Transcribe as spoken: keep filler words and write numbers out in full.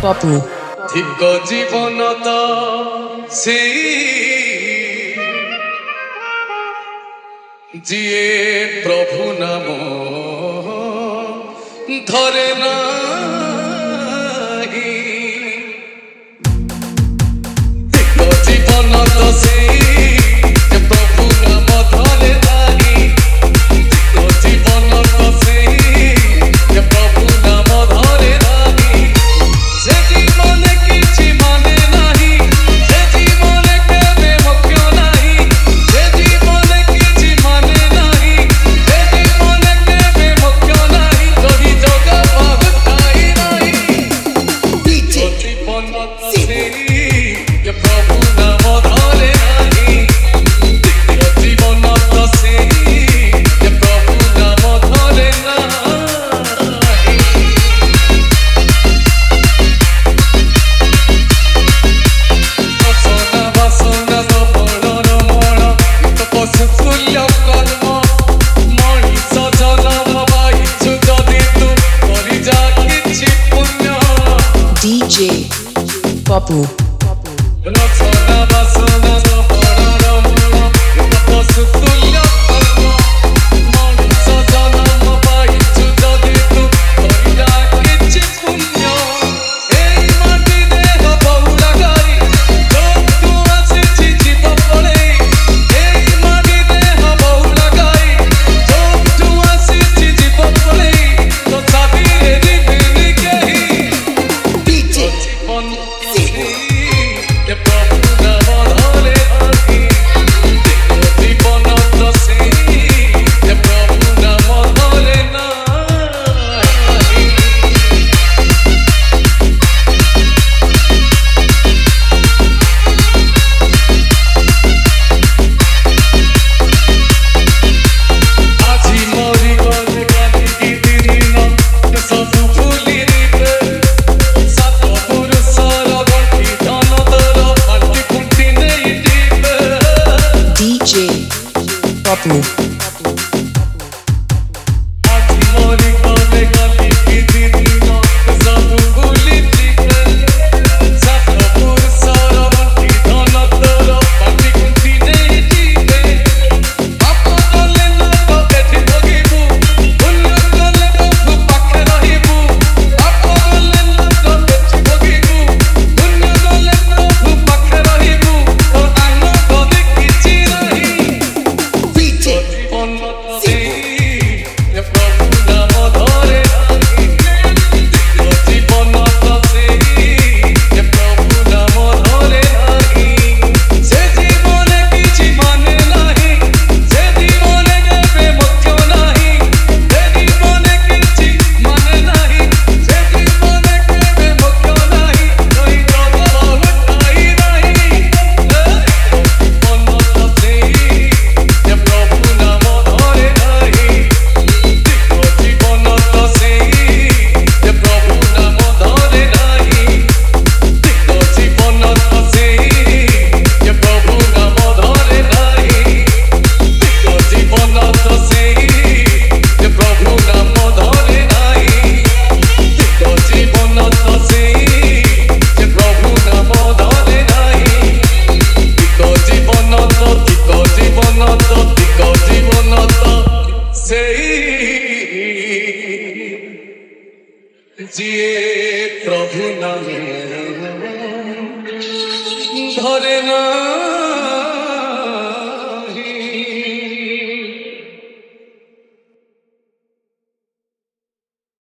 Papu. ধিক জীবনত সেই যিয়ে প্রভু নাম ধরে না ধিক জীবনত সেই যে প্রভু নাম ধরে নাহি ধিক জীবনত সেই যে প্রভু নাম ধরে নাহি সে জীবনে কিছু মানে নাহি সে জীবনে কেবে মুখ্য নাহি সে জীবনে কিছু মানে নাহি সে জীবনে কেবে মুখ্য নাহি যদি যোগ পাবতাই নাহি জীবন সেই যে প্রভু নাম ধরে নাহি জীবন সেই যে প্রভু নাম ধরে নাহি বাসনা বাসনা সবলর মন তপস্য তুল্য কর্ম মଣିଷ ଜନ୍ମ ପାଇଛୁ ଯଦି ତୁ କରିଯା କିଛି ପୁଣ୍ୟ D J Papu. ରଚନା ବାସନା ସବଳର ମନ ତପସ୍ୟ ତୁଲ୍ୟ କର୍ମ ମଣିଷ ଜନ୍ମ ପାଇଛୁ ଯଦି ତୁ କରିଯା କିଛି ପୁଣ୍ୟ ଏଇ ମାଟି ଦେହ ବହୁଳା କରି ତୁ ଆସିଛି ଜୀବ ପଳେଇ ଏଇ ମାଟି ଦେହ ବହୁଳା କରି ତୁ ଆସିଛି ଜୀବ ପଳେଇ ତୋ ଛାତିରେ ଯିବିନି କେହି ଜୀବନ ସେଇ ଯେ ପ୍ରଭୁ ନାମ ଧରେ ନାହି ଜୀବନ ତ ସେଇ ଯେ ପ୍ରଭୁ ନାମ ଧରେ ନାହି ଆଜି ମରିଗଲେ କାଲିକି ଦିନ ସବୁ ଭୁଲି ଯିବେ ସାତ ପୁରୁଷର ଗଣ୍ଠି ଧନ ତୋର ପାଣ୍ଠି କୁଣ୍ଠି ନେଇଯିବେ D J Papu. ଆଜି ମରିଗଲେ କାଲିକି ଦିନ ସବୁ ଭୁଲି ଯିବେ ସାତ ପୁରୁଷର ଗଣ୍ଠି ଧନ ତୋର ପାଣ୍ଠି କୁଣ୍ଠି ନେଇଯିବେ ପାପ କଲେ ନା ତ ଏଠି ଭୋଗିବୁ ପୁଣ୍ୟ କଲେ ପ୍ରଭୁ ପାଖେ ରହିବୁ ପାପ କଲେ ନା ତ ଏଠି ଭୋଗିବୁ ପୁଣ୍ୟ କଲେ ପ୍ରଭୁ ପାଖେ ରହିବୁ ତୋ ଆନନ୍ଦରେ କିଛି ନାହିଁ ଜୀବନ ସେଇ ଯେ ପ୍ରଭୁ ନାମ ଧରେ ନାହି ଜୀବନ ସେଇ ଯେ ପ୍ରଭୁ ନାମ ଧରେ ନାହି ସେ ଜୀବନେ କିଛି ମାନେ ନାହିଁ ସେ ଜୀବନେ କେବେ ମୁଖ୍ୟ ନାହିଁ ସେ ଜୀବନେ କିଛି ମାନେ ନାହିଁ ସେ ଜୀବନେ କେବେ ମୁଖ୍ୟ ନାହିଁ କହି ଜଗ ବହୁତାଇ ନାହିଁ ଜୀବନ ସେଇ ଯେ ପ୍ରଭୁ ନାମ ଧରେ ନାହିଁ ଜୀବନ ସେଇ ଯେ ପ୍ରଭୁ ନାମ ଧରେ ନାହିଁ ଜୀବନ ସେଇ ଯେ ପ୍ରଭୁ ନାମ ଧରେ ନାହିଁ ଜୀବନ ସେଇ ଯେ ପ୍ରଭୁ ନାମ ଧରେ ନାହିଁ ଜୀବନ ସେଇ ଯେ ପ୍ରଭୁ ନାମ ଧରେ ନାହିଁ ଜୀବନ ତିକ ଜୀବନ ତିକ ଜୀବନ ସେଇ ଯିଏ ପ୍ରଭୁ ନାମ ଧରେ ନା